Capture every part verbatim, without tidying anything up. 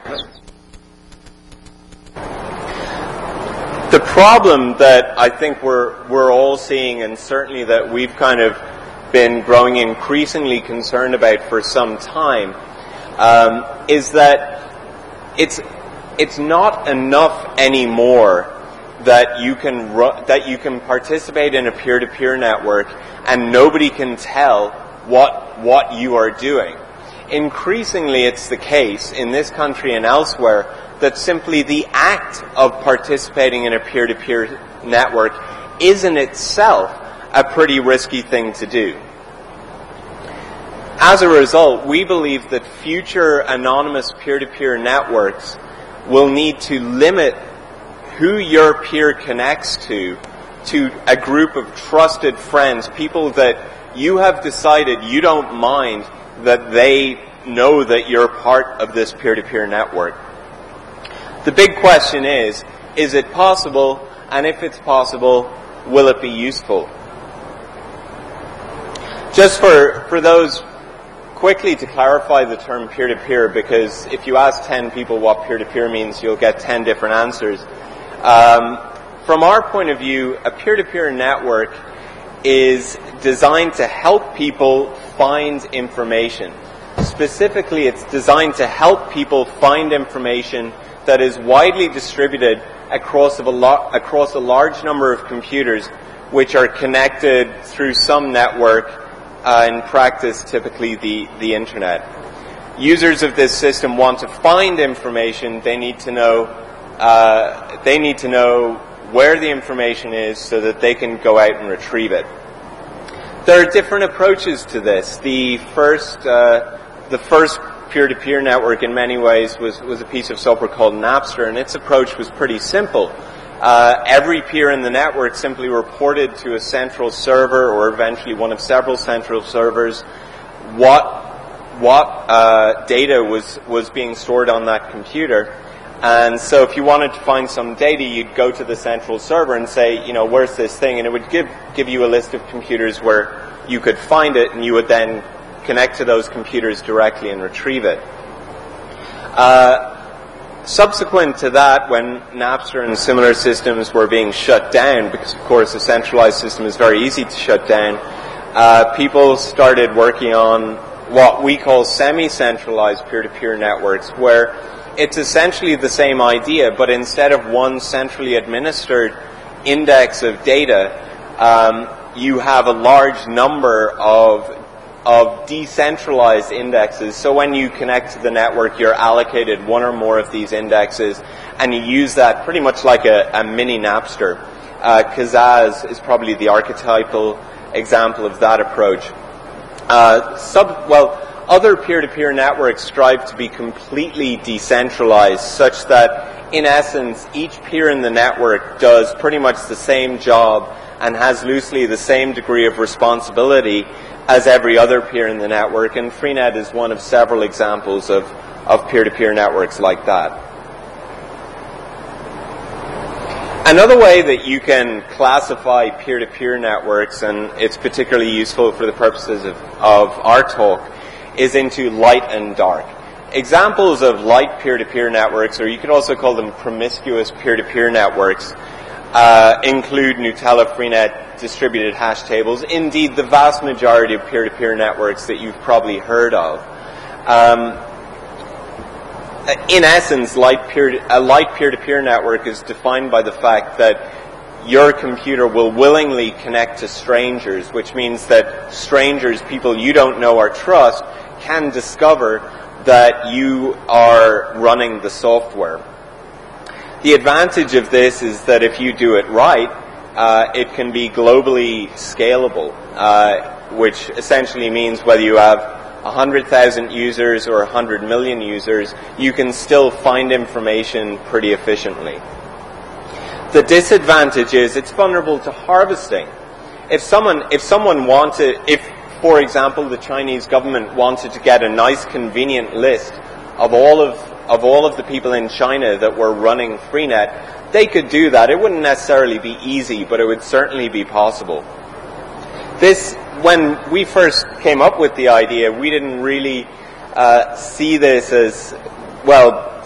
The problem that I think we're we're all seeing, and certainly that we've kind of been growing increasingly concerned about for some time, um, is that it's it's not enough anymore that you can ru- that you can participate in a peer-to-peer network and nobody can tell what what you are doing. Increasingly, it's the case in this country and elsewhere that simply the act of participating in a peer-to-peer network is in itself a pretty risky thing to do. As a result, we believe that future anonymous peer-to-peer networks will need to limit who your peer connects to to a group of trusted friends, people that you have decided you don't mind that they know that you're part of this peer-to-peer network. The big question is, is it possible? And if it's possible, will it be useful? Just for, for those, quickly to clarify the term peer-to-peer, because if you ask ten people what peer-to-peer means, you'll get ten different answers. Um, from our point of view, a peer-to-peer network is designed to help people find information. Specifically, it's designed to help people find information that is widely distributed across, of a lo- across a large number of computers which are connected through some network, uh, in practice typically the, the internet. Users of this system want to find information. They need to know uh, they need to know where the information is so that they can go out and retrieve it. There are different approaches to this. The first uh, the first peer-to-peer network in many ways was, was a piece of software called Napster, and its approach was pretty simple. Uh, every peer in the network simply reported to a central server, or eventually one of several central servers, what what uh, data was, was being stored on that computer. And so if you wanted to find some data, you'd go to the central server and say, you know, where's this thing? And it would give, give you a list of computers where you could find it, and you would then connect to those computers directly and retrieve it. Uh, subsequent to that, when Napster and similar systems were being shut down, because of course a centralized system is very easy to shut down, uh, people started working on what we call semi-centralized peer-to-peer networks, where it's essentially the same idea, but instead of one centrally administered index of data, um, you have a large number of of decentralized indexes. So when you connect to the network, you're allocated one or more of these indexes, and you use that pretty much like a, a mini Napster. Uh, Kazaa is probably the archetypal example of that approach. Uh, sub, well, other peer-to-peer networks strive to be completely decentralized, such that, in essence, each peer in the network does pretty much the same job and has loosely the same degree of responsibility as every other peer in the network, and Freenet is one of several examples of, of peer-to-peer networks like that. Another way that you can classify peer-to-peer networks, and it's particularly useful for the purposes of, of our talk, is into light and dark. Examples of light peer-to-peer networks, or you could also call them promiscuous peer-to-peer networks, uh, include Gnutella, Freenet, distributed hash tables, indeed the vast majority of peer-to-peer networks that you've probably heard of. Um, in essence, light peer, a light peer-to-peer network is defined by the fact that your computer will willingly connect to strangers, which means that strangers, people you don't know or trust, can discover that you are running the software. The advantage of this is that if you do it right, uh, it can be globally scalable, uh, which essentially means whether you have one hundred thousand users or one hundred million users, you can still find information pretty efficiently. The disadvantage is it's vulnerable to harvesting. If someone, if someone wanted, if, for example, the Chinese government wanted to get a nice, convenient list of all of of all of the people in China that were running Freenet, they could do that. It wouldn't necessarily be easy, but it would certainly be possible. This, when we first came up with the idea, we didn't really uh, see this as, well,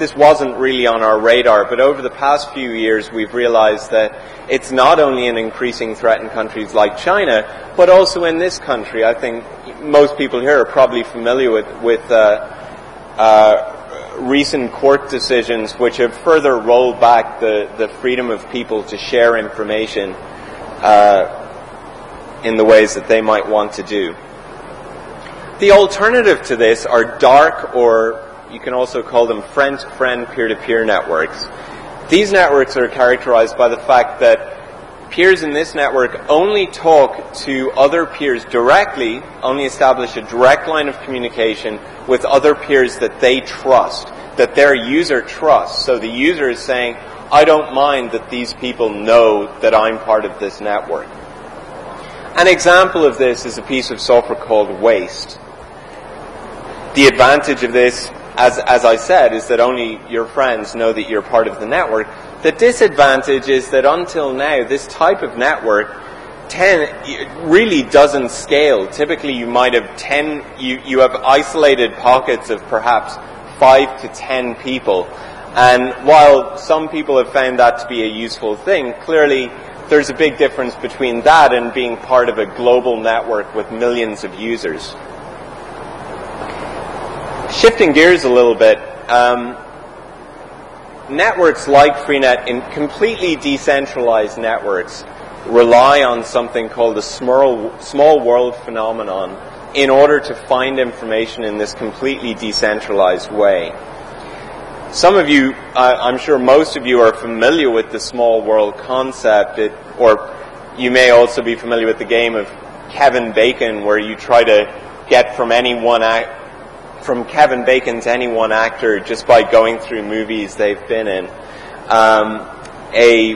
this wasn't really on our radar, but over the past few years we've realized that it's not only an increasing threat in countries like China, but also in this country. I think most people here are probably familiar with, with uh, uh, recent court decisions which have further rolled back the, the freedom of people to share information uh, in the ways that they might want to do. The alternative to this are dark, or you can also call them friend-to-friend peer-to-peer networks. These networks are characterized by the fact that peers in this network only talk to other peers directly, only establish a direct line of communication with other peers that they trust, that their user trusts. So the user is saying, I don't mind that these people know that I'm part of this network. An example of this is a piece of software called Waste. The advantage of this, as, as I said, is that only your friends know that you're part of the network. The disadvantage is that until now, this type of network ten, really doesn't scale. Typically, you might have ten, you, you have isolated pockets of perhaps five to ten people. And while some people have found that to be a useful thing, clearly there's a big difference between that and being part of a global network with millions of users. Shifting gears a little bit, um, networks like Freenet, in completely decentralized networks, rely on something called the small, small world phenomenon in order to find information in this completely decentralized way. Some of you, uh, I'm sure most of you are familiar with the small world concept, it, or you may also be familiar with the game of Kevin Bacon, where you try to get from any one act, from Kevin Bacon to any one actor just by going through movies they've been in. Um, a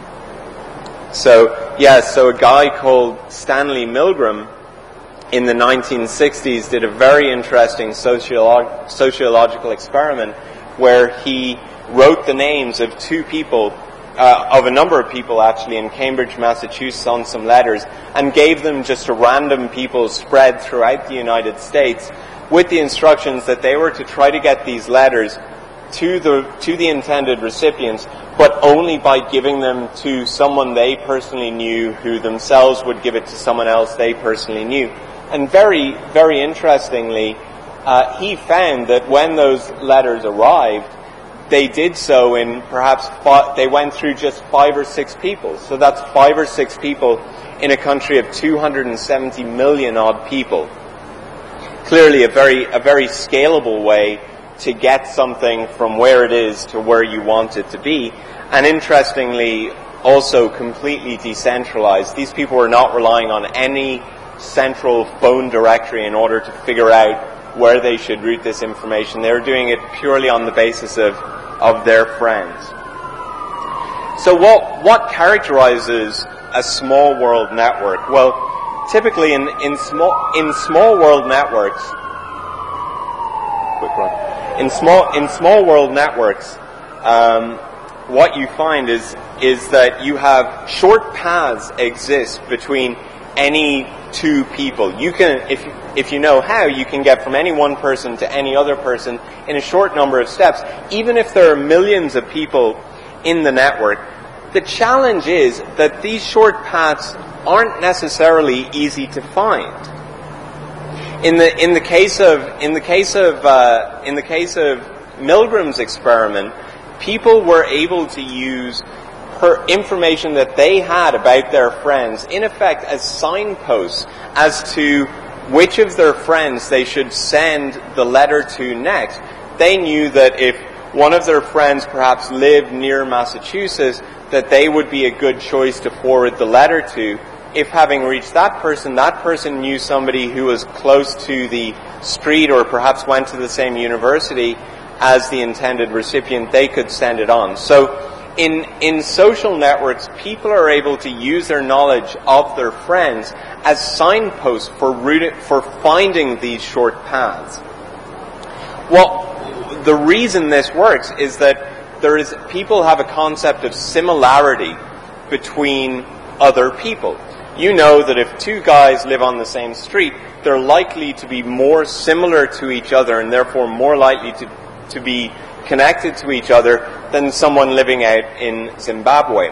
so yeah, so a guy called Stanley Milgram in the nineteen sixties did a very interesting sociolo- sociological experiment where he wrote the names of two people, uh, of a number of people actually in Cambridge, Massachusetts on some letters, and gave them just to random people spread throughout the United States with the instructions that they were to try to get these letters to the to the intended recipients, but only by giving them to someone they personally knew, who themselves would give it to someone else they personally knew. And very, very interestingly, uh, he found that when those letters arrived, they did so in perhaps five, they went through just five or six people. So that's five or six people in a country of two hundred seventy million odd people. Clearly a very, a very scalable way to get something from where it is to where you want it to be. And interestingly, also completely decentralized. These people were not relying on any central phone directory in order to figure out where they should route this information. They were doing it purely on the basis of, of their friends. So what, what characterizes a small world network? Well, typically in, in small, in small world networks, quick run, in small, in small world networks, um, what you find is, is that you have short paths exist between any two people. You can, if if you know how, you can get from any one person to any other person in a short number of steps, even if there are millions of people in the network. The challenge is that these short paths aren't necessarily easy to find. In the in the case of in the case of uh, in the case of Milgram's experiment, people were able to use her information that they had about their friends, in effect, as signposts as to which of their friends they should send the letter to next. They knew that if one of their friends perhaps lived near Massachusetts, that they would be a good choice to forward the letter to. If having reached that person, that person knew somebody who was close to the street or perhaps went to the same university as the intended recipient, they could send it on. So in in social networks, people are able to use their knowledge of their friends as signposts for routing, for finding these short paths. Well, the reason this works is that there is people have a concept of similarity between other people. You know that if two guys live on the same street, they're likely to be more similar to each other and therefore more likely to, to be connected to each other than someone living out in Zimbabwe.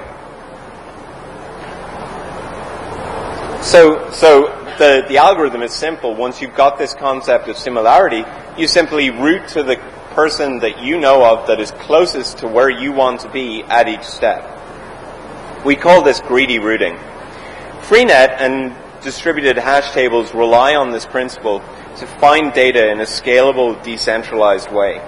So, so the, the algorithm is simple. Once you've got this concept of similarity, you simply route to the person that you know of that is closest to where you want to be at each step. We call this greedy routing. Freenet and distributed hash tables rely on this principle to find data in a scalable, decentralized way.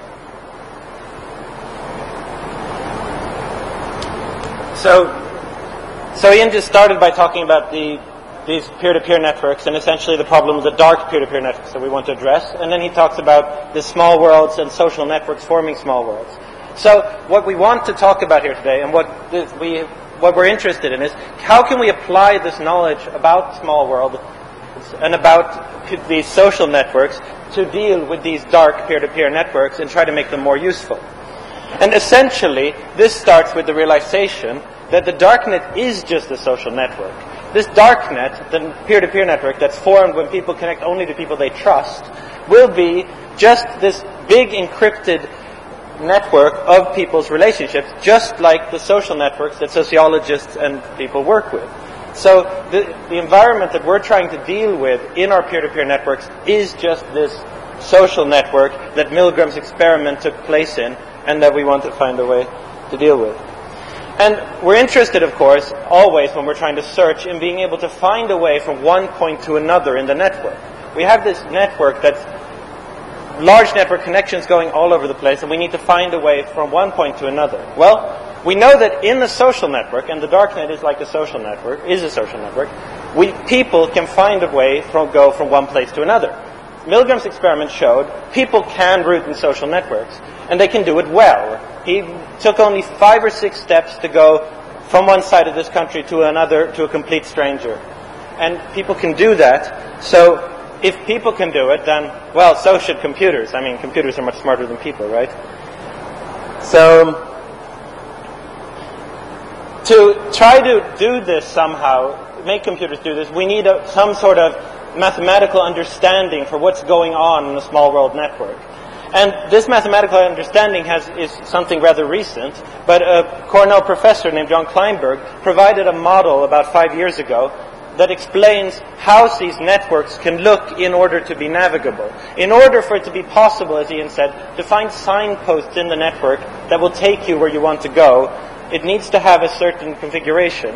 So, so Ian just started by talking about the these peer-to-peer networks and essentially the problem of the dark peer-to-peer networks that we want to address. And then he talks about the small worlds and social networks forming small worlds. So what we want to talk about here today and what this, we what we're interested in is how can we apply this knowledge about small world and about these social networks to deal with these dark peer-to-peer networks and try to make them more useful. And essentially, this starts with the realization that the darknet is just a social network. This darknet, the peer-to-peer network that's formed when people connect only to people they trust, will be just this big encrypted network of people's relationships, just like the social networks that sociologists and people work with. So the, the environment that we're trying to deal with in our peer-to-peer networks is just this social network that Milgram's experiment took place in and that we want to find a way to deal with. And we're interested, of course, always when we're trying to search in being able to find a way from one point to another in the network. We have this network that's large network connections going all over the place, and we need to find a way from one point to another. Well, we know that in the social network, and the darknet is like a social network, is a social network, we people can find a way to go from one place to another. Milgram's experiment showed people can route in social networks, and they can do it well. He took only five or six steps to go from one side of this country to another, to a complete stranger. And people can do that. So if people can do it, then, well, so should computers. I mean, computers are much smarter than people, right? So to try to do this somehow, make computers do this, we need a, some sort of mathematical understanding for what's going on in a small world network. And this mathematical understanding has is something rather recent, but a Cornell professor named John Kleinberg provided a model about five years ago that explains how these networks can look in order to be navigable. In order for it to be possible, as Ian said, to find signposts in the network that will take you where you want to go, it needs to have a certain configuration.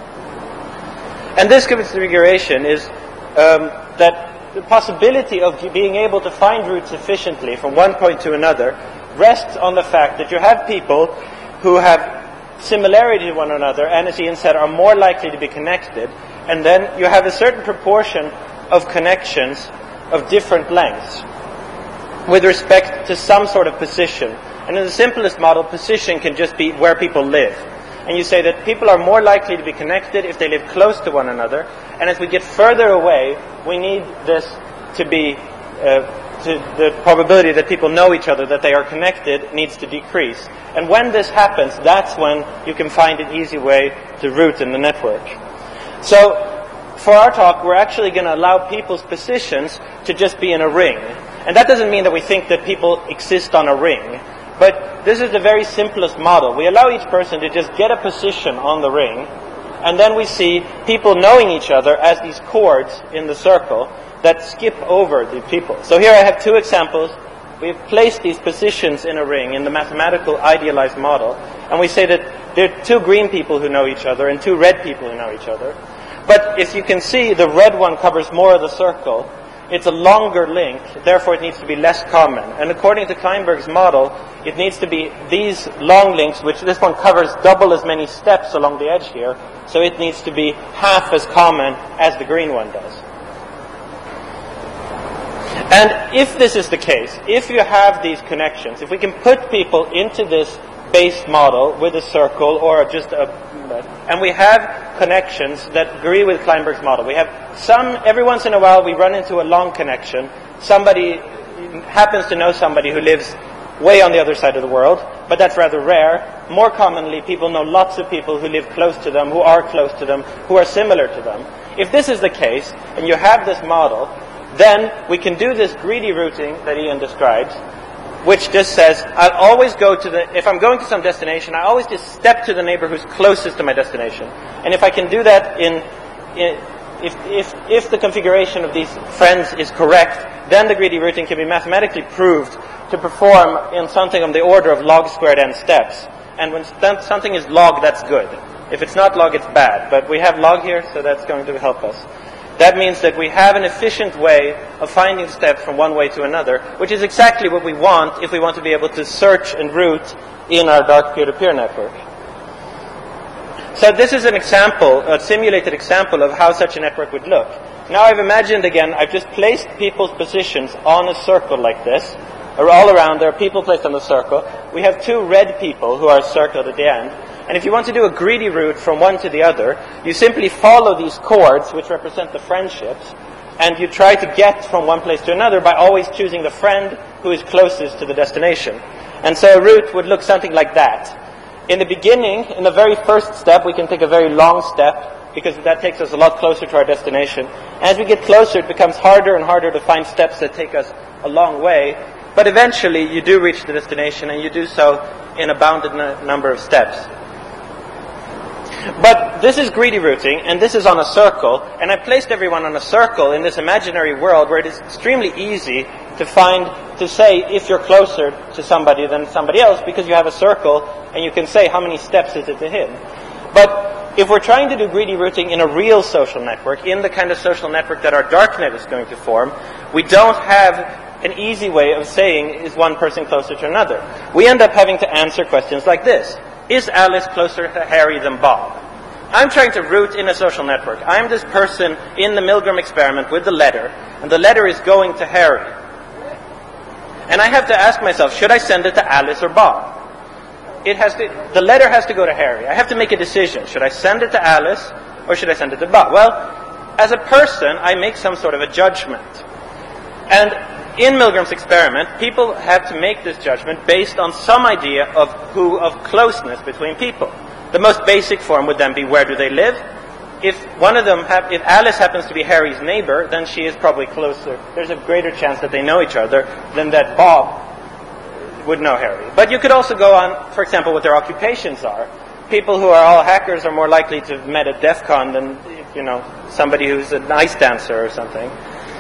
And this configuration is um, that the possibility of being able to find routes efficiently from one point to another rests on the fact that you have people who have similarity to one another and, as Ian said, are more likely to be connected. And then you have a certain proportion of connections of different lengths with respect to some sort of position. And in the simplest model, position can just be where people live. And you say that people are more likely to be connected if they live close to one another. And as we get further away, we need this to be, uh, to the probability that people know each other, that they are connected, needs to decrease. And when this happens, that's when you can find an easy way to route in the network. So, for our talk, we're actually going to allow people's positions to just be in a ring. And that doesn't mean that we think that people exist on a ring. But this is the very simplest model. We allow each person to just get a position on the ring, and then we see people knowing each other as these chords in the circle that skip over the people. So here I have two examples. We've placed these positions in a ring in the mathematical idealized model, and we say that there are two green people who know each other and two red people who know each other. But if you can see, the red one covers more of the circle. It's a longer link, therefore it needs to be less common. And according to Kleinberg's model, it needs to be these long links, which this one covers double as many steps along the edge here, so it needs to be half as common as the green one does. And if this is the case, if you have these connections, if we can put people into this base model with a circle or just a, and we have connections that agree with Kleinberg's model. We have some, every once in a while we run into a long connection. Somebody happens to know somebody who lives way on the other side of the world, but that's rather rare. More commonly, people know lots of people who live close to them, who are close to them, who are similar to them. If this is the case, and you have this model, then we can do this greedy routing that Ian describes, which just says, I'll always go to the, if I'm going to some destination, I always just step to the neighbor who's closest to my destination. And if I can do that in, in if, if, if the configuration of these friends is correct, then the greedy routing can be mathematically proved to perform in something on the order of log squared n steps. And when st- something is log, that's good. If it's not log, it's bad. But we have log here, so that's going to help us. That means that we have an efficient way of finding steps from one way to another, which is exactly what we want if we want to be able to search and route in our dark peer-to-peer network. So this is an example, a simulated example of how such a network would look. Now I've imagined again, I've just placed people's positions on a circle like this, or all around. There are people placed on the circle. We have two red people who are circled at the end. And if you want to do a greedy route from one to the other, you simply follow these chords, which represent the friendships, and you try to get from one place to another by always choosing the friend who is closest to the destination. And so a route would look something like that. In the beginning, in the very first step, we can take a very long step, because that takes us a lot closer to our destination. As we get closer, it becomes harder and harder to find steps that take us a long way. But eventually, you do reach the destination, and you do so in a bounded n- number of steps. But this is greedy routing, and this is on a circle, and I placed everyone on a circle in this imaginary world where it is extremely easy to find, to say if you're closer to somebody than somebody else, because you have a circle, and you can say how many steps is it to him. But if we're trying to do greedy routing in a real social network, in the kind of social network that our darknet is going to form, we don't have an easy way of saying, is one person closer to another? We end up having to answer questions like this. Is Alice closer to Harry than Bob? I'm trying to route in a social network. I'm this person in the Milgram experiment with the letter, and the letter is going to Harry. And I have to ask myself, should I send it to Alice or Bob? It has to, the letter has to go to Harry. I have to make a decision. Should I send it to Alice or should I send it to Bob? Well, as a person, I make some sort of a judgment. And in Milgram's experiment, people have to make this judgment based on some idea of who, of closeness between people. The most basic form would then be, where do they live? If one of them, have, if Alice happens to be Harry's neighbor, then she is probably closer. There's a greater chance that they know each other than that Bob would know Harry. But you could also go on, for example, what their occupations are. People who are all hackers are more likely to have met at DEF CON than, you know, somebody who's an ice dancer or something.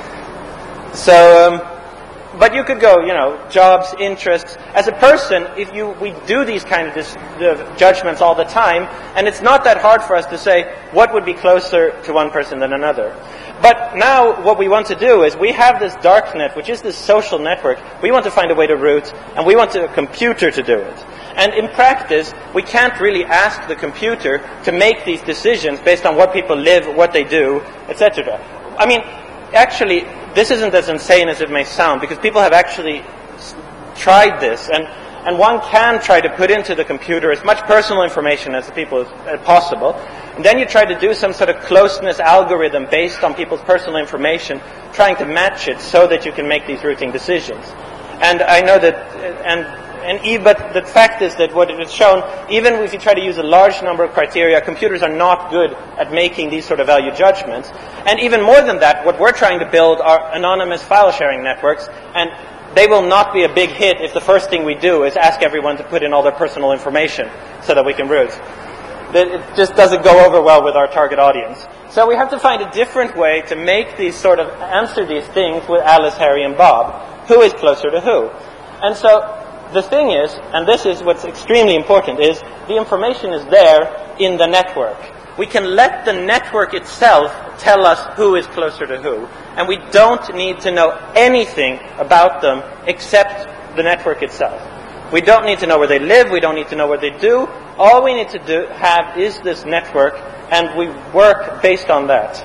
So, um, but you could go, you know, jobs, interests. As a person, if you, we do these kind of dis, uh, judgments all the time, and it's not that hard for us to say what would be closer to one person than another. But now what we want to do is we have this darknet, which is this social network. We want to find a way to route, and we want a computer to do it. And in practice, we can't really ask the computer to make these decisions based on what people live, what they do, et cetera. I mean, actually, this isn't as insane as it may sound, because people have actually tried this, and, and one can try to put into the computer as much personal information as people as, as possible, and then you try to do some sort of closeness algorithm based on people's personal information, trying to match it so that you can make these routing decisions. And I know that, and And e- but the fact is that what it has shown, even if you try to use a large number of criteria, computers are not good at making these sort of value judgments. And even more than that, what we're trying to build are anonymous file-sharing networks, and they will not be a big hit if the first thing we do is ask everyone to put in all their personal information so that we can route. It just doesn't go over well with our target audience. So we have to find a different way to make these sort of, answer these things with Alice, Harry, and Bob. Who is closer to who? And so the thing is, and this is what's extremely important, is the information is there in the network. We can let the network itself tell us who is closer to who. And we don't need to know anything about them except the network itself. We don't need to know where they live. We don't need to know what they do. All we need to do, have is this network, and we work based on that.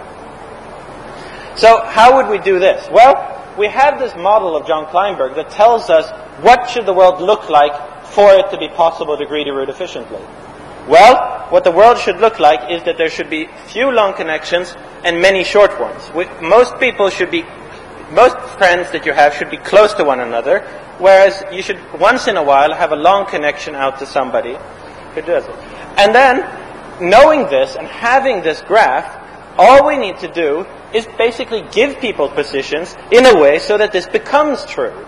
So how would we do this? Well, we have this model of John Kleinberg that tells us what should the world look like for it to be possible to greedy route efficiently. Well, what the world should look like is that there should be few long connections and many short ones. Most people should be, most friends that you have should be close to one another, whereas you should once in a while have a long connection out to somebody who does it. And then, knowing this and having this graph, all we need to do is basically give people positions in a way so that this becomes true.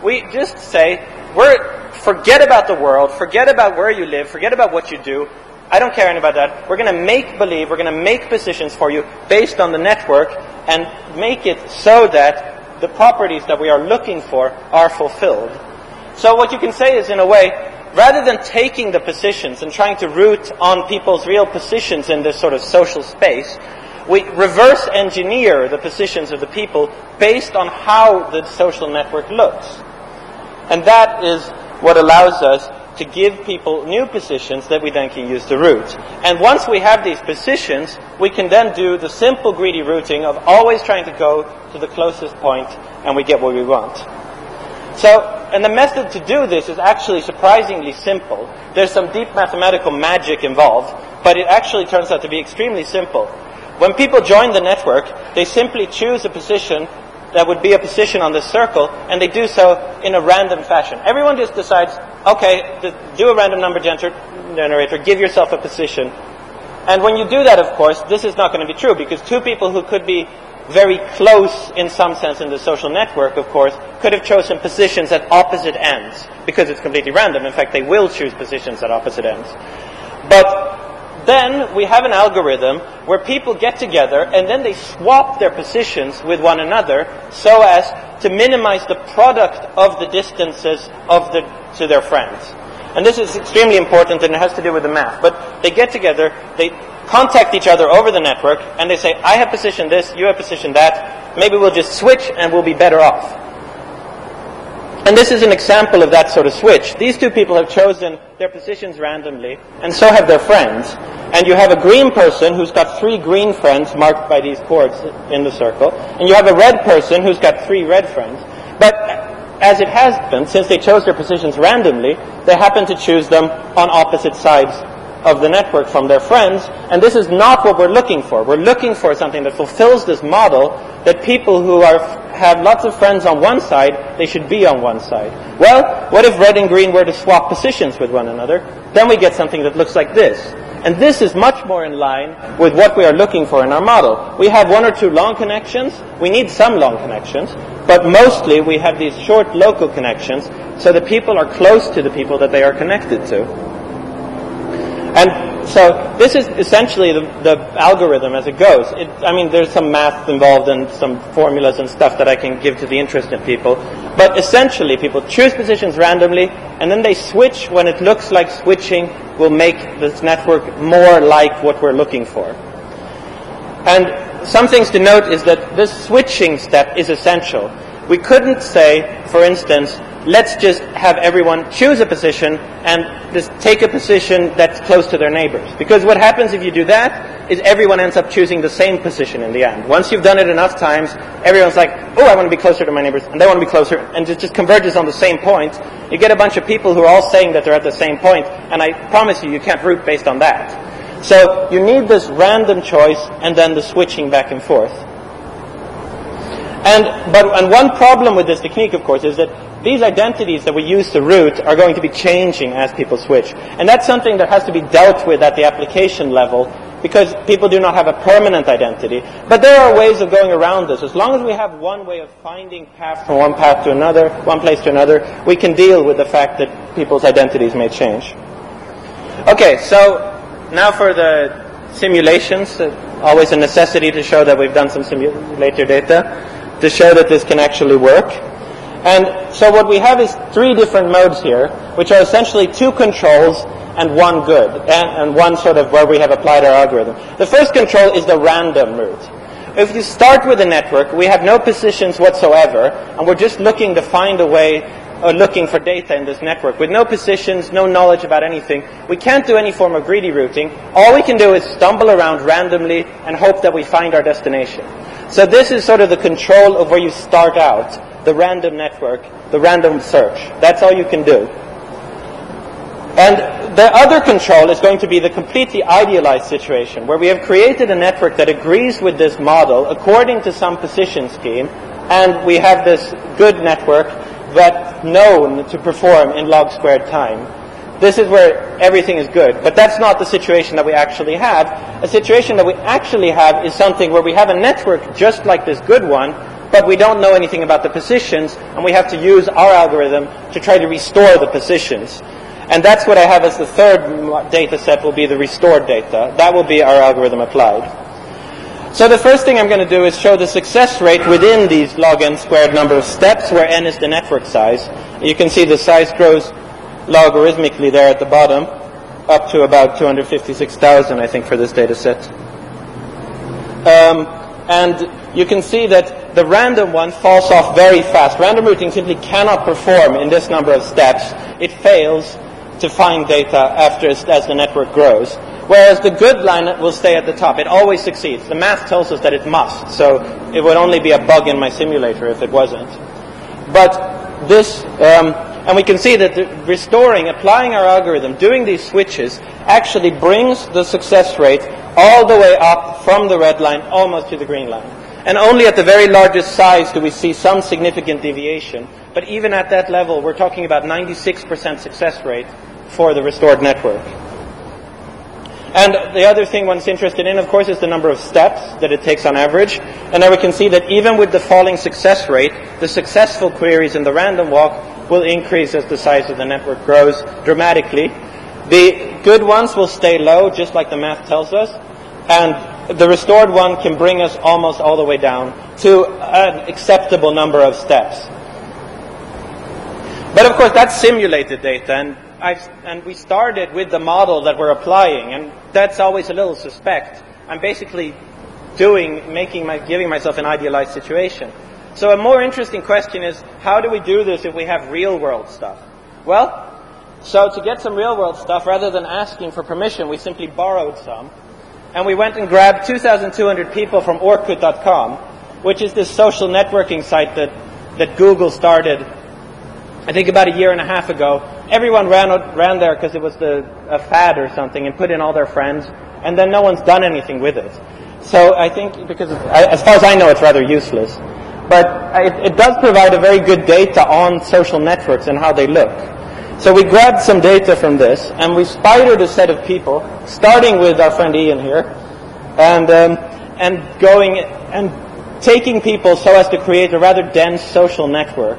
we just say, we're, forget about the world, forget about where you live, forget about what you do. I don't care about that. We're going to make believe, we're going to make positions for you based on the network and make it so that the properties that we are looking for are fulfilled. So what you can say is, in a way, rather than taking the positions and trying to root on people's real positions in this sort of social space, we reverse engineer the positions of the people based on how the social network looks. And that is what allows us to give people new positions that we then can use to root. And once we have these positions, we can then do the simple greedy routing of always trying to go to the closest point, and we get what we want. So, and the method to do this is actually surprisingly simple. There's some deep mathematical magic involved, but it actually turns out to be extremely simple. When people join the network, they simply choose a position that would be a position on this circle, and they do so in a random fashion. Everyone just decides, okay, do a random number generator, give yourself a position. And when you do that, of course, this is not going to be true, because two people who could be very close in some sense in the social network, of course, could have chosen positions at opposite ends, because it's completely random. In fact, they will choose positions at opposite ends. But then we have an algorithm where people get together and then they swap their positions with one another so as to minimize the product of the distances of the, to their friends. And this is extremely important, and it has to do with the math. But they get together, they contact each other over the network, and they say, I have positioned this, you have positioned that, maybe we'll just switch and we'll be better off. And this is an example of that sort of switch. These two people have chosen their positions randomly, and so have their friends. And you have a green person who's got three green friends marked by these chords in the circle, and you have a red person who's got three red friends. But as it has been, since they chose their positions randomly, they happen to choose them on opposite sides of the network from their friends, and this is not what we're looking for. We're looking for something that fulfills this model that people who are have lots of friends on one side, they should be on one side. Well, what if red and green were to swap positions with one another? Then we get something that looks like this. And this is much more in line with what we are looking for in our model. We have one or two long connections. We need some long connections. But mostly we have these short local connections so that people are close to the people that they are connected to. And so this is essentially the, the algorithm as it goes. It, I mean, there's some math involved and some formulas and stuff that I can give to the interested people. But essentially, people choose positions randomly, and then they switch when it looks like switching will make this network more like what we're looking for. And some things to note is that this switching step is essential. We couldn't say, for instance, let's just have everyone choose a position and just take a position that's close to their neighbors. Because what happens if you do that is everyone ends up choosing the same position in the end. Once you've done it enough times, everyone's like, oh, I want to be closer to my neighbors, and they want to be closer, and it just converges on the same point. You get a bunch of people who are all saying that they're at the same point, and I promise you, you can't root based on that. So you need this random choice and then the switching back and forth. And but and one problem with this technique, of course, is that these identities that we use to root are going to be changing as people switch. And that's something that has to be dealt with at the application level, because people do not have a permanent identity. But there are ways of going around this. As long as we have one way of finding paths from one path to another, one place to another, we can deal with the fact that people's identities may change. Okay, so now for the simulations. Always a necessity to show that we've done some simulator data to show that this can actually work. And so what we have is three different modes here, which are essentially two controls and one good, and, and one sort of where we have applied our algorithm. The first control is the random route. If you start with a network, we have no positions whatsoever, and we're just looking to find a way, or looking for data in this network, with no positions, no knowledge about anything. We can't do any form of greedy routing. All we can do is stumble around randomly and hope that we find our destination. So this is sort of the control of where you start out, the random network, the random search. That's all you can do. And the other control is going to be the completely idealized situation, where we have created a network that agrees with this model according to some position scheme, and we have this good network that's known to perform in log squared time. This is where everything is good. But that's not the situation that we actually have. A situation that we actually have is something where we have a network just like this good one, but we don't know anything about the positions, and we have to use our algorithm to try to restore the positions. And that's what I have as the third data set will be the restored data. That will be our algorithm applied. So the first thing I'm going to do is show the success rate within these log n squared number of steps, where n is the network size. You can see the size grows logarithmically there at the bottom, up to about two hundred fifty-six thousand, I think, for this data set. Um, and you can see that the random one falls off very fast. Random routing simply cannot perform in this number of steps. It fails to find data after as the network grows. Whereas the good line will stay at the top. It always succeeds. The math tells us that it must. So it would only be a bug in my simulator if it wasn't. But this, um, and we can see that the restoring, applying our algorithm, doing these switches, actually brings the success rate all the way up from the red line almost to the green line. And only at the very largest size do we see some significant deviation. But even at that level, we're talking about ninety-six percent success rate for the restored network. And the other thing one's interested in, of course, is the number of steps that it takes on average. And now we can see that even with the falling success rate, the successful queries in the random walk will increase as the size of the network grows dramatically. The good ones will stay low, just like the math tells us. And the restored one can bring us almost all the way down to an acceptable number of steps. But of course, that's simulated data, and I've, and we started with the model that we're applying, and that's always a little suspect. I'm basically doing, making my, giving myself an idealized situation. So a more interesting question is, how do we do this if we have real-world stuff? Well, so to get some real-world stuff, rather than asking for permission, we simply borrowed some, and we went and grabbed two thousand two hundred people from Orkut dot com, which is this social networking site that, that Google started, I think about a year and a half ago. Everyone ran ran there because it was the, a fad or something, and put in all their friends, and then no one's done anything with it. So I think, because it's, as far as I know, it's rather useless. But it, it does provide a very good data on social networks and how they look. So we grabbed some data from this, and we spidered a set of people, starting with our friend Ian here, and um, and going and taking people so as to create a rather dense social network.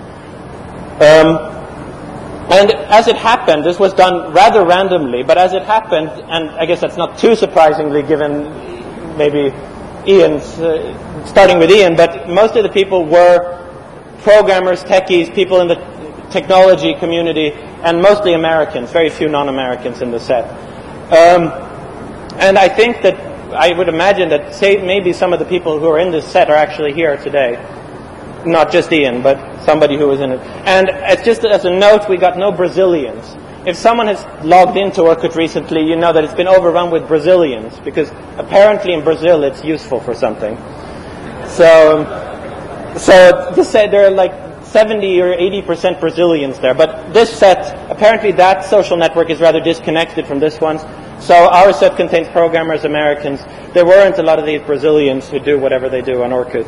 Um, and as it happened, this was done rather randomly, but as it happened, and I guess that's not too surprisingly given maybe Ian's, uh, starting with Ian, but most of the people were programmers, techies, people in the technology community, and mostly Americans, very few non-Americans in the set. Um, and I think that, I would imagine that say maybe some of the people who are in this set are actually here today. Not just Ian, but somebody who was in it. And it's just as a note, we got no Brazilians. If someone has logged into Orkut recently, you know that it's been overrun with Brazilians, because apparently in Brazil it's useful for something. So, so this set, there are like seventy or eighty percent Brazilians there. But this set, apparently that social network is rather disconnected from this one. So our set contains programmers, Americans. There weren't a lot of these Brazilians who do whatever they do on Orkut.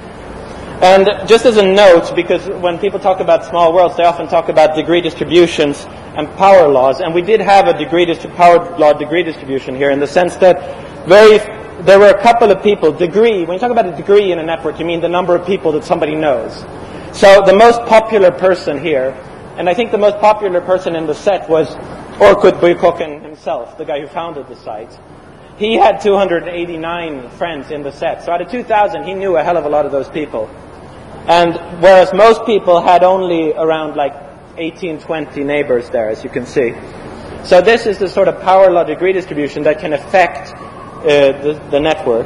And just as a note, because when people talk about small worlds, they often talk about degree distributions and power laws. And we did have a degree distri- power law degree distribution here, in the sense that very there were a couple of people. Degree, when you talk about a degree in a network, you mean the number of people that somebody knows. So the most popular person here, and I think the most popular person in the set was Orkut Buykokun himself, the guy who founded the site. He had two hundred eighty-nine friends in the set. So out of two thousand, he knew a hell of a lot of those people. And whereas most people had only around like eighteen, twenty neighbors there, as you can see. So this is the sort of power law degree distribution that can affect uh, the, the network.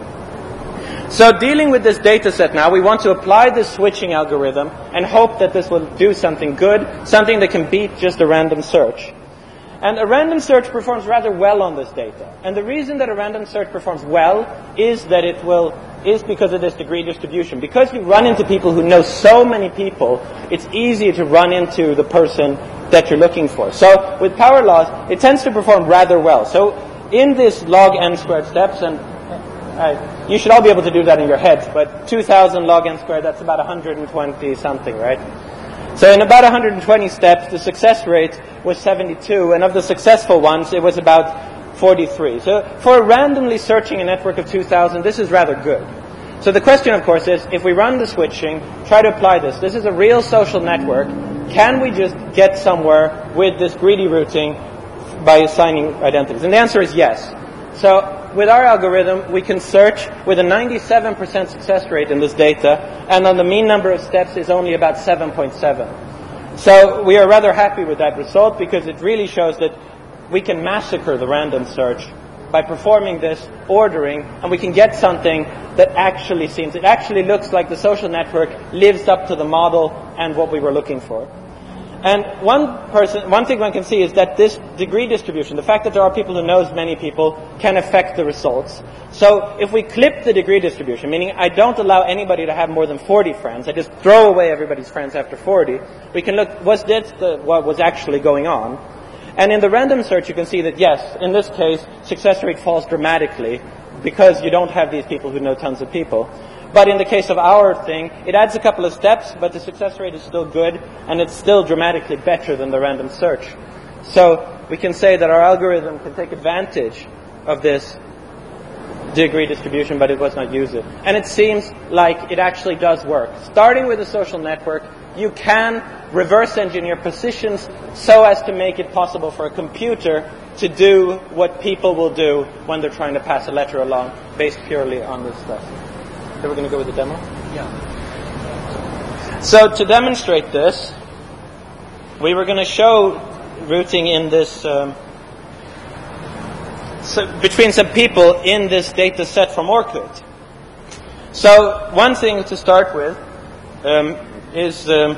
So dealing with this data set now, we want to apply this switching algorithm and hope that this will do something good, something that can beat just a random search. And a random search performs rather well on this data. And the reason that a random search performs well is that it will, is because of this degree distribution. Because you run into people who know so many people, it's easier to run into the person that you're looking for. So with power laws, it tends to perform rather well. So in this log n squared steps, and uh, you should all be able to do that in your heads, but two thousand log n squared, that's about one hundred twenty something, right? So in about one hundred twenty steps, the success rate was seventy-two, and of the successful ones, it was about forty-three. So for randomly searching a network of two thousand, this is rather good. So the question, of course, is, if we run the switching, try to apply this. This is a real social network. Can we just get somewhere with this greedy routing by assigning identities? And the answer is yes. So with our algorithm, we can search with a ninety-seven percent success rate in this data, and on the mean number of steps is only about seven point seven. So we are rather happy with that result, because it really shows that we can massacre the random search by performing this ordering, and we can get something that actually seems, it actually looks like the social network lives up to the model and what we were looking for. And one person, one thing one can see is that this degree distribution, the fact that there are people who knows many people, can affect the results. So if we clip the degree distribution, meaning I don't allow anybody to have more than forty friends, I just throw away everybody's friends after forty, we can look, was this the, what was actually going on? And in the random search, you can see that, yes, in this case, success rate falls dramatically because you don't have these people who know tons of people. But in the case of our thing, it adds a couple of steps, but the success rate is still good, and it's still dramatically better than the random search. So we can say that our algorithm can take advantage of this degree distribution, but it was not use it. And it seems like it actually does work. Starting with a social network, you can reverse engineer positions so as to make it possible for a computer to do what people will do when they're trying to pass a letter along, based purely on this stuff. So we're going to go with the demo? Yeah. So to demonstrate this, we were going to show routing in this, um, so between some people in this data set from Orkut. So one thing to start with um, is um,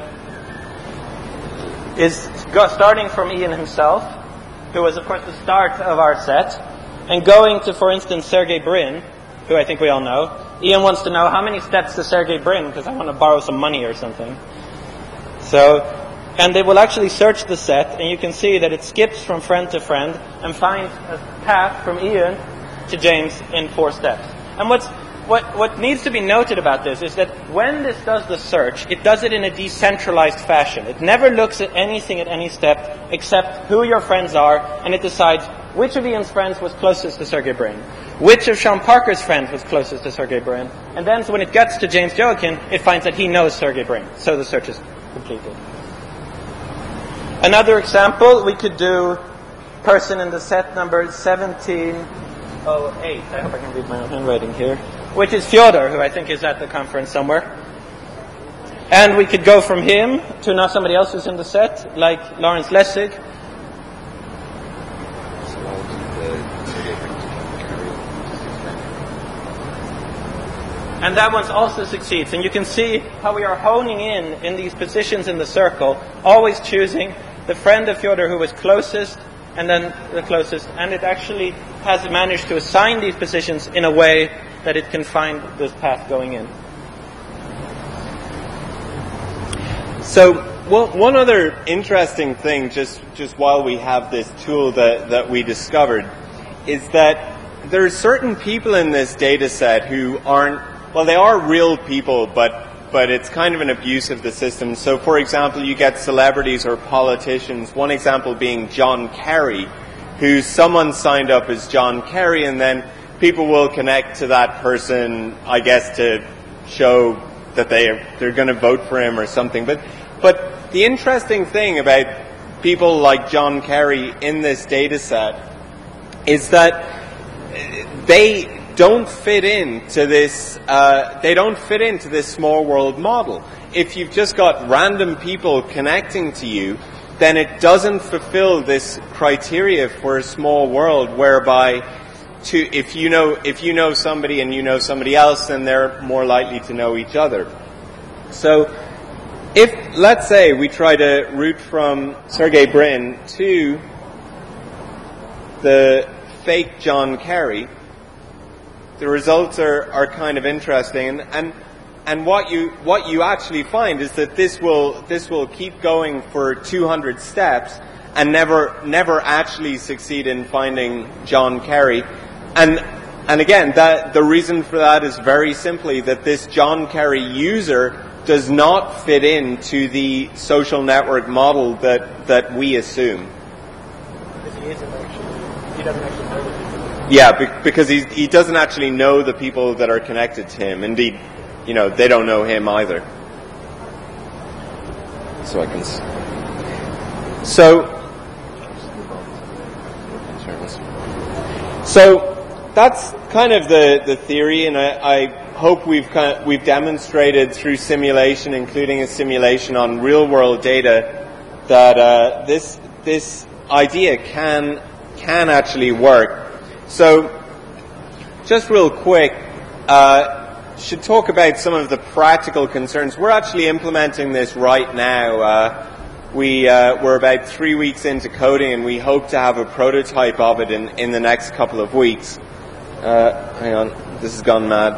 is go, starting from Ian himself, who was, of course, the start of our set, and going to, for instance, Sergey Brin, who I think we all know. Ian wants to know, how many steps to Sergey Brin, because I want to borrow some money or something. So, and they will actually search the set, and you can see that it skips from friend to friend and finds a path from Ian to James in four steps. And what's What, what needs to be noted about this is that when this does the search, it does it in a decentralized fashion. It never looks at anything at any step except who your friends are, and it decides which of Ian's friends was closest to Sergey Brin, which of Sean Parker's friends was closest to Sergey Brin, and then so when it gets to James Joakim, it finds that he knows Sergey Brin. So the search is completed. Another example, we could do person in the set number seventeen oh eight. I hope I can read my own handwriting here. Which is Fyodor, who I think is at the conference somewhere. And we could go from him to now somebody else who's in the set, like Lawrence Lessig. And that one also succeeds. And you can see how we are honing in in these positions in the circle, always choosing the friend of Fyodor who was closest, and then the closest. And it actually has managed to assign these positions in a way that it can find this path going in. So, well, one other interesting thing, just, just while we have this tool that, that we discovered, is that there are certain people in this data set who aren't, well, they are real people, but, but it's kind of an abuse of the system. So, for example, you get celebrities or politicians, one example being John Kerry, who someone signed up as John Kerry, and then people will connect to that person, I guess, to show that they are, they're going to vote for him or something. But, but the interesting thing about people like John Kerry in this data set is that they don't fit into this. Uh, they don't fit into this small world model. If you've just got random people connecting to you, then it doesn't fulfill this criteria for a small world whereby to, if you know if you know somebody and you know somebody else, then they're more likely to know each other. So if, let's say, we try to route from Sergey Brin to the fake John Kerry, the results are, are kind of interesting, and, and and what you what you actually find is that this will this will keep going for two hundred steps and never never actually succeed in finding John Kerry. And and again, that the reason for that is very simply that this John Kerry user does not fit into the social network model that, that we assume. Because he isn't actually. He doesn't actually know the people. Yeah, be- because he he doesn't actually know the people that are connected to him. Indeed, you know, they don't know him either. So I can. S- so. So that's kind of the, the theory, and I, I hope we've kind of, we've demonstrated through simulation, including a simulation on real world data, that uh, this this idea can can actually work. So, just real quick, uh, should talk about some of the practical concerns. We're actually implementing this right now. Uh, we uh, we're about three weeks into coding, and we hope to have a prototype of it in, in the next couple of weeks. Uh, hang on, this has gone mad.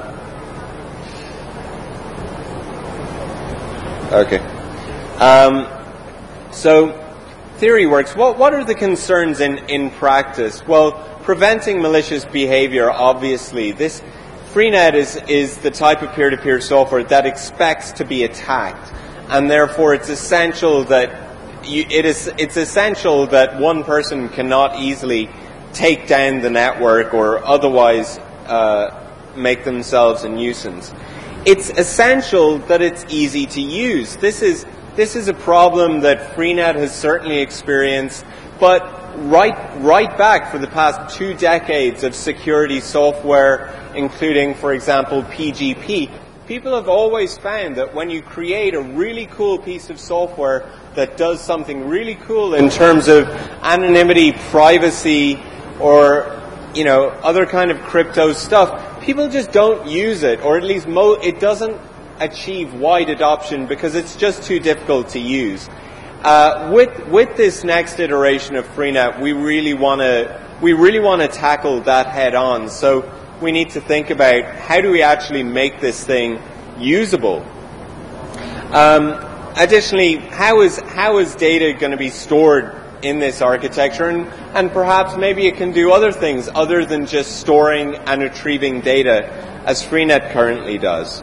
Okay. Um, so, theory works. What what are the concerns in, in practice? Well, preventing malicious behavior, obviously. This Freenet is, is the type of peer-to-peer software that expects to be attacked, and therefore it's essential that you, it is it's essential that one person cannot easily take down the network or otherwise uh, make themselves a nuisance. It's essential that it's easy to use. This is this is a problem that Freenet has certainly experienced, but right right back for the past two decades of security software, including, for example, P G P, people have always found that when you create a really cool piece of software that does something really cool in terms of anonymity, privacy, or, you know, other kind of crypto stuff, people just don't use it, or at least mo- it doesn't achieve wide adoption because it's just too difficult to use. Uh, with with this next iteration of Freenet, we really want to we really want to tackle that head on. So we need to think about how do we actually make this thing usable. Um, additionally, how is how is data going to be stored in this architecture, and, and perhaps maybe it can do other things other than just storing and retrieving data, as Freenet currently does.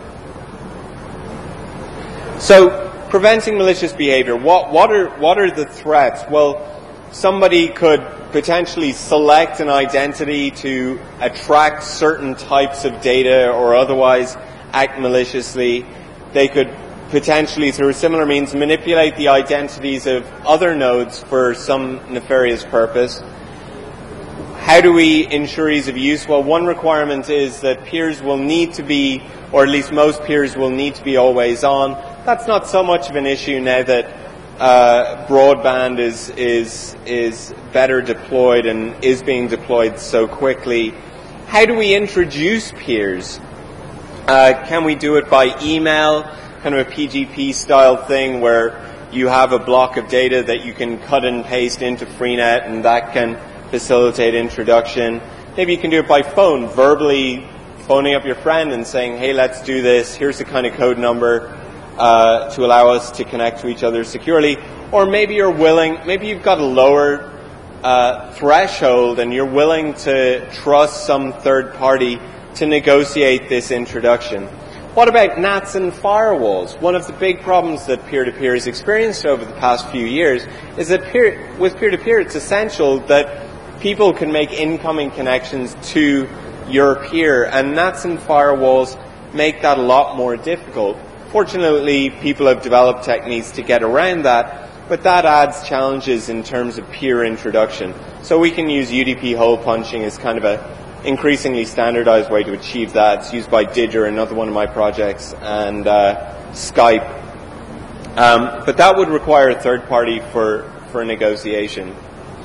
So, preventing malicious behavior. What what are what are the threats? Well, somebody could potentially select an identity to attract certain types of data or otherwise act maliciously. They could potentially, through similar means, manipulate the identities of other nodes for some nefarious purpose. How do we ensure ease of use? Well, one requirement is that peers will need to be, or at least most peers will need to be always on. That's not so much of an issue now that uh, broadband is is is better deployed and is being deployed so quickly. How do we introduce peers? Uh, can we do it by email, kind of a P G P style thing where you have a block of data that you can cut and paste into Freenet, and that can facilitate introduction? Maybe you can do it by phone, verbally phoning up your friend and saying, hey, let's do this, here's the kind of code number uh, to allow us to connect to each other securely. Or maybe you're willing, maybe you've got a lower uh, threshold and you're willing to trust some third party to negotiate this introduction. What about N A Ts and firewalls? One of the big problems that peer-to-peer has experienced over the past few years is that peer, with peer-to-peer it's essential that people can make incoming connections to your peer, and N A Ts and firewalls make that a lot more difficult. Fortunately, people have developed techniques to get around that, but that adds challenges in terms of peer introduction. So we can use U D P hole punching as kind of a increasingly standardized way to achieve that. It's used by Didger, another one of my projects, and uh, Skype. Um, but that would require a third party for, for negotiation.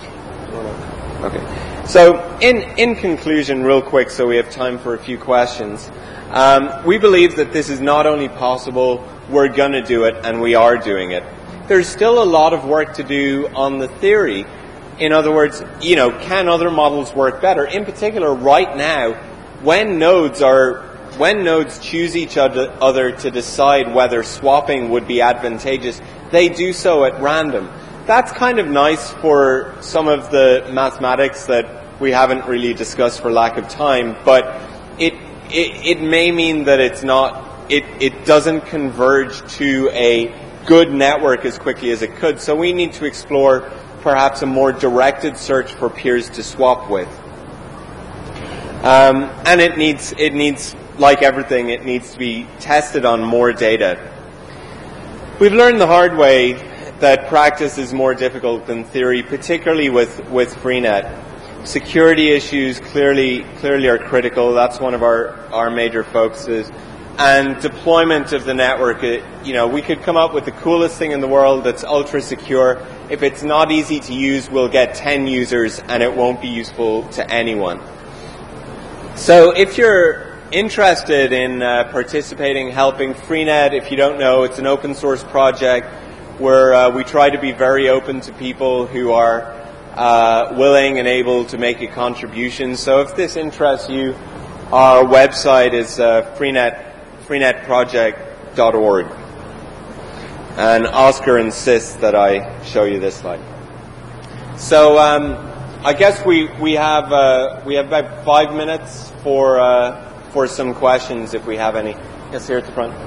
Okay. So in, in conclusion, real quick, so we have time for a few questions. Um, we believe that this is not only possible, we're going to do it, and we are doing it. There's still a lot of work to do on the theory. In other words, you know, can other models work better? In particular, right now, when nodes are, when nodes choose each other, other to decide whether swapping would be advantageous, they do so at random. That's kind of nice for some of the mathematics that we haven't really discussed for lack of time, but it it, it may mean that it's not, it, it doesn't converge to a good network as quickly as it could. So we need to explore perhaps a more directed search for peers to swap with. Um, and it needs, it needs, like everything, it needs to be tested on more data. We've learned the hard way that practice is more difficult than theory, particularly with, with Freenet. Security issues clearly, clearly are critical. That's one of our, our major focuses. And deployment of the network, it, you know, we could come up with the coolest thing in the world that's ultra secure. If it's not easy to use, we'll get ten users and it won't be useful to anyone. So if you're interested in uh, participating, helping Freenet, if you don't know, it's an open source project where uh, we try to be very open to people who are uh, willing and able to make a contribution. So if this interests you, our website is uh, Freenet. freenet project dot org. And Oscar insists that I show you this slide. So um, I guess we we have uh, we have about five minutes for uh, for some questions if we have any. Yes, here at the front.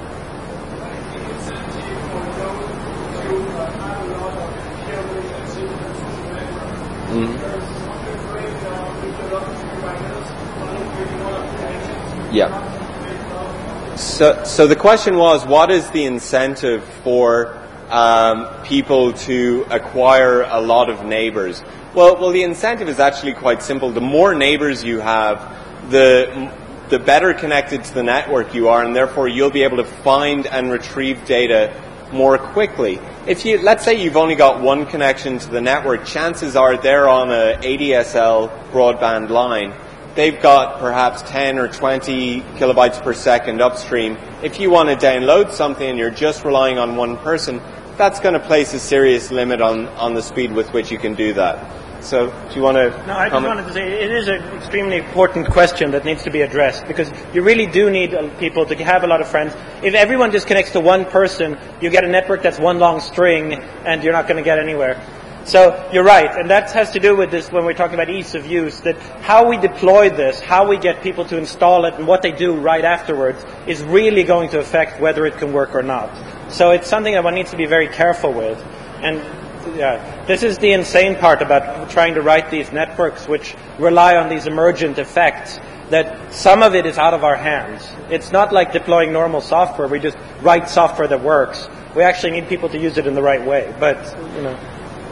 Mm-hmm. Yeah. So, so the question was, what is the incentive for um, people to acquire a lot of neighbors? Well, well, the incentive is actually quite simple. The more neighbors you have, the the better connected to the network you are, and therefore you'll be able to find and retrieve data more quickly. If you, let's say you've only got one connection to the network, chances are they're on a A D S L broadband line. They've got perhaps ten or twenty kilobytes per second upstream. If you want to download something and you're just relying on one person, that's going to place a serious limit on, on the speed with which you can do that. So, do you want to No, I just comment? wanted to say it is an extremely important question that needs to be addressed, because you really do need people to have a lot of friends. If everyone just connects to one person, you get a network that's one long string, and you're not going to get anywhere. So you're right, and that has to do with this when we're talking about ease of use, that how we deploy this, how we get people to install it, and what they do right afterwards is really going to affect whether it can work or not. So it's something that one needs to be very careful with. And yeah, this is the insane part about trying to write these networks which rely on these emergent effects, that some of it is out of our hands. It's not like deploying normal software. We just write software that works. We actually need people to use it in the right way. But, you know...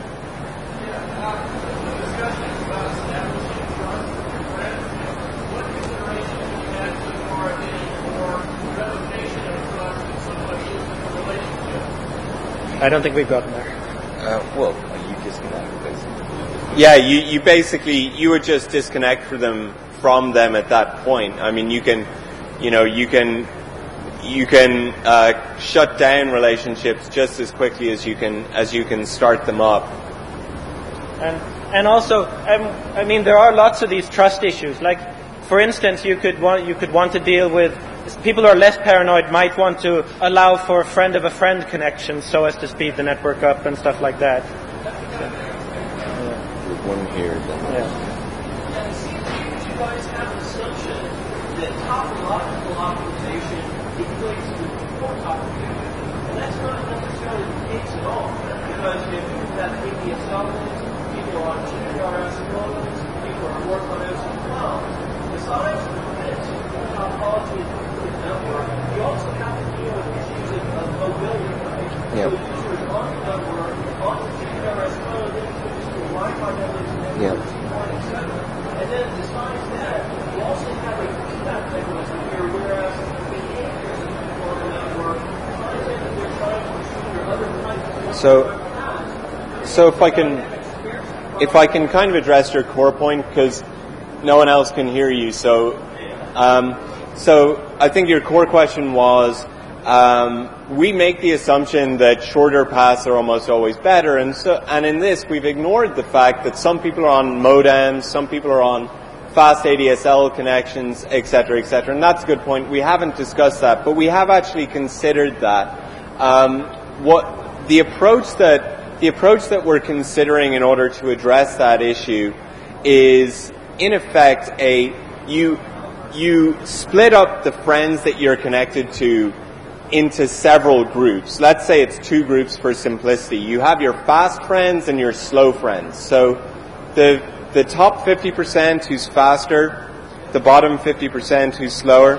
I don't think we've gotten there. Uh, well, you disconnect, basically. Yeah, you, you basically, you would just disconnect for them from them at that point. I mean, you can, you know, you can, you can uh, shut down relationships just as quickly as you can, as you can start them up. And and also, um, I mean, there are lots of these trust issues. Like, for instance, you could want you could want to deal with people who are less paranoid. Might want to allow for a friend of a friend connection so as to speed the network up and stuff like that. There's one here. Then. Yeah. And it seems that you guys have an assumption that topological optimization equates to port optimization, and that's not necessarily the case at all. Because if you've got A D S L links, people are on G P R S modems, people are working on O S M twelve. Besides the fits of topology and network, you also have to deal with issues of mobility, right? Yep. So users on the network, on the G P R S mode, then you can just do Wi-Fi networks and Yep. networks, et cetera. And then besides that, you also have a feedback mechanism here, whereas the behaviors of people on the network ties in that they're trying to receive your other kinds of So, so if I can, if I can kind of address your core point, because no one else can hear you. So, um, so I think your core question was, um, we make the assumption that shorter paths are almost always better, and so, and in this, we've ignored the fact that some people are on modems, some people are on fast A D S L connections, et cetera, et cetera. And that's a good point. We haven't discussed that, but we have actually considered that. Um, what the approach that the approach that we're considering in order to address that issue is, in effect, a you you split up the friends that you're connected to into several groups. Let's say it's two groups for simplicity. You have your fast friends and your slow friends. So the the top fifty percent who's faster the bottom fifty percent who's slower.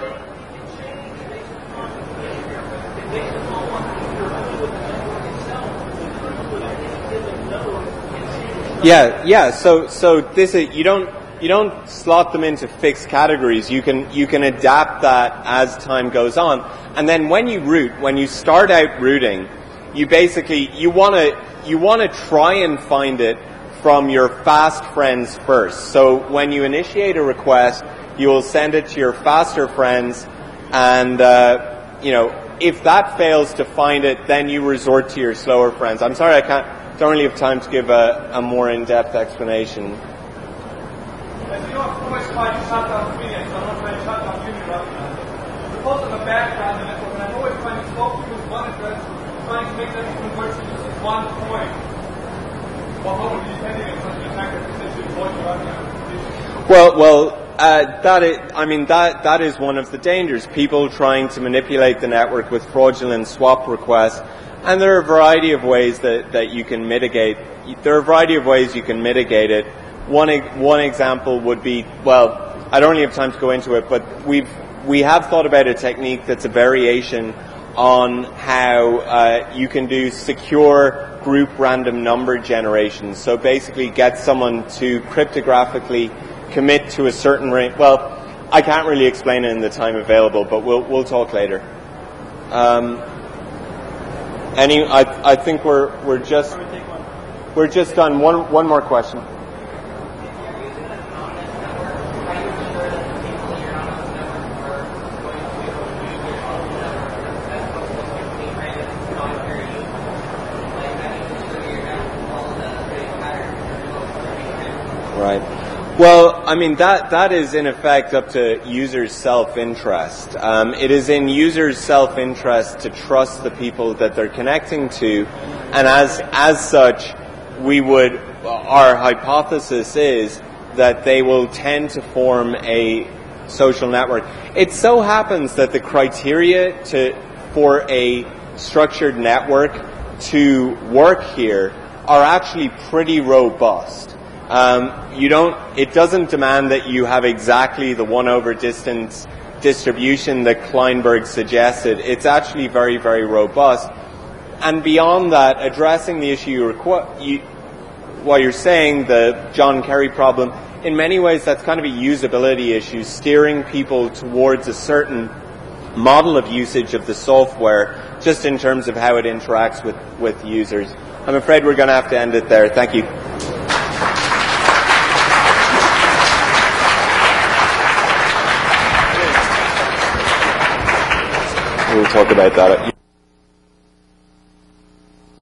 Yeah, yeah. So, so this is, you don't you don't slot them into fixed categories. You can you can adapt that as time goes on. And then when you root, when you start out rooting, you basically you want to you want to try and find it from your fast friends first. So when you initiate a request, you will send it to your faster friends, and uh, you know if that fails to find it, then you resort to your slower friends. I'm sorry, I can't. Don't really have time to give a, a more in-depth explanation. You know, always trying to shut down Phoenix. I'm not trying to shut down Unity right now. The post in the background in the network, and I'm always trying to talk to you with one address, trying to make them converge to just one point. Well, how would you depending on such an attack that essentially avoid you right now? Well, well, uh, that is, I mean, that that is one of the dangers. People trying to manipulate the network with fraudulent swap requests. And there are a variety of ways that, that you can mitigate. There are a variety of ways you can mitigate it. One one example would be, well, I don't really have time to go into it, but we've we have thought about a technique that's a variation on how uh, you can do secure group random number generation. So basically, get someone to cryptographically commit to a certain range. Well, I can't really explain it in the time available, but we'll we'll talk later. Um, Any, I, I think we're we're just we're just on one one more question. Right. Well, I mean, that, that is in effect up to users' self-interest. Um, it is in users' self-interest to trust the people that they're connecting to, and as, as such, we would, our hypothesis is that they will tend to form a social network. It so happens that the criteria to, for a structured network to work here are actually pretty robust. Um, you don't, it doesn't demand that you have exactly the one over distance distribution that Kleinberg suggested. It's actually very, very robust. And beyond that, addressing the issue you, requ- you while you're saying the John Kerry problem, in many ways that's kind of a usability issue, steering people towards a certain model of usage of the software, just in terms of how it interacts with, with users. I'm afraid we're going to have to end it there. Thank you. We'll talk about that.